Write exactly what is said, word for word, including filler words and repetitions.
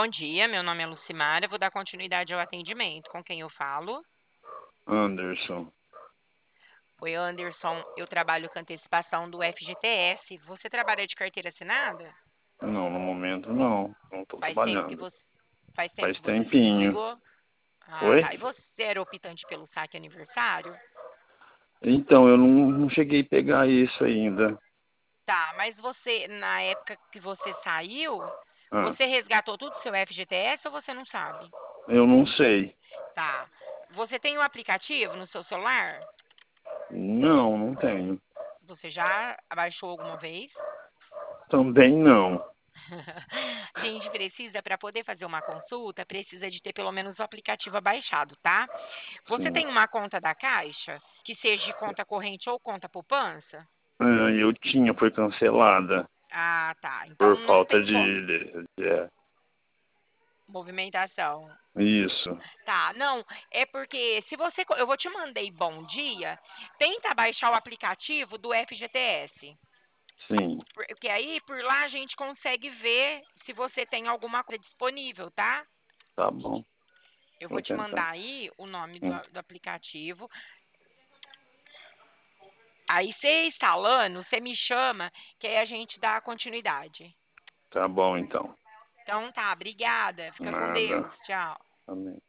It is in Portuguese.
Bom dia, meu nome é Lucimara, eu vou dar continuidade ao atendimento. Com quem eu falo? Anderson. Oi, Anderson, eu trabalho com antecipação do F G T S. Você trabalha de carteira assinada? Não, no momento não. Não estou Faz tempo que trabalhando. você, faz tempo Faz que você se tempinho. desligou? Ah, Oi? tá. E você era optante pelo saque aniversário? Então, eu não, não cheguei a pegar isso ainda. Tá, mas você, na época que você saiu, Ah, você resgatou tudo do seu F G T S ou você não sabe? eu não sei. Tá. Você tem o aplicativo no seu celular? Não, não tenho. Você já baixou alguma vez? Também não. A gente precisa, para poder fazer uma consulta, precisa de ter pelo menos o aplicativo baixado, tá? Você Sim. tem uma conta da Caixa, que seja de conta corrente ou conta poupança? Ah, eu tinha, foi cancelada. Ah, tá. Por Então não falta tem co- de, de- de- é, movimentação. isso. Tá, não, é porque se você. co- Eu vou te mandei bom dia, tenta baixar o aplicativo do F G T S. Sim. Porque aí por lá a gente consegue ver se você tem alguma coisa disponível, tá? Tá bom. Eu vou Vou te tentar. mandar aí o nome do, Hum, a- do aplicativo. Aí você instalando, você me chama, que aí a gente dá continuidade. Tá bom, então. Então tá, obrigada. Fica com Nada. Deus. Tchau. Amém.